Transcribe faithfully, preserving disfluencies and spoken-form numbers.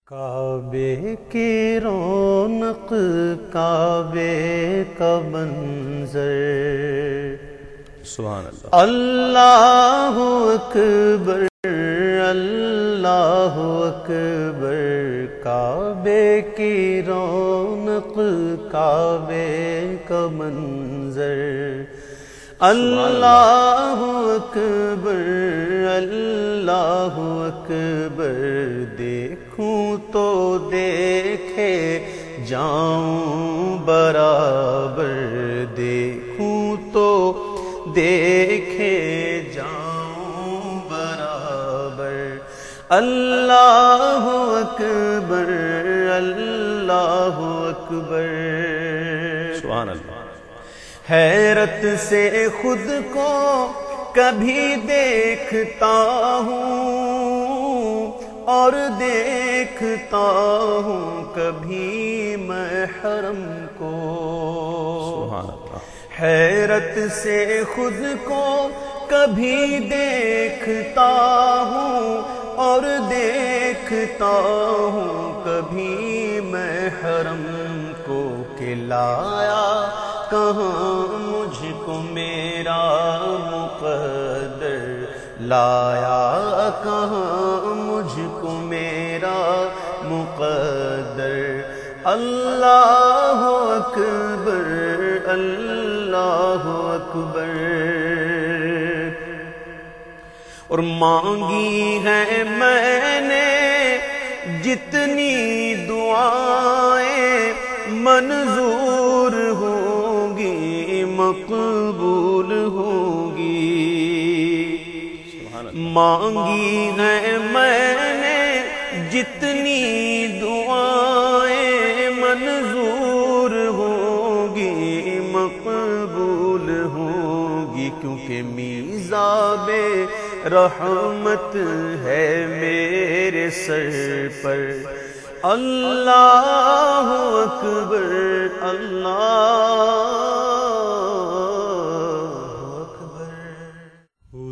کعبے کی رونق کعبے کا منظر، سبحان اللہ، اللہ اکبر اللہ اکبر، کعبے کی رونق کعبے کا منظر، اللہ اکبر اللہ اکبر، دیکھوں تو دیکھے جاؤں برابر، دیکھوں تو دیکھے جاؤں برابر، اللہ اکبر اللہ اکبر، سبحان اللہ۔ حیرت سے خود کو کبھی دیکھتا ہوں اور دیکھتا ہوں کبھی محرم کو، سبحان اللہ۔ حیرت سے خود کو کبھی دیکھتا ہوں اور دیکھتا ہوں کبھی محرم کو، کہ لایا کہاں مجھ کو میرا مقدر، لایا کہاں مجھ کو میرا مقدر، اللہ اکبر اللہ اکبر، اور مانگی ہے میں نے جتنی دعائیں منظور ہوں گی مقبول ہوں گی، مانگی ہے میں نے جتنی دعائیں منظور ہوں گی مقبول ہوں گی، کیونکہ میزاب رحمت ہے میرے سر پر، اللہ اکبر اللہ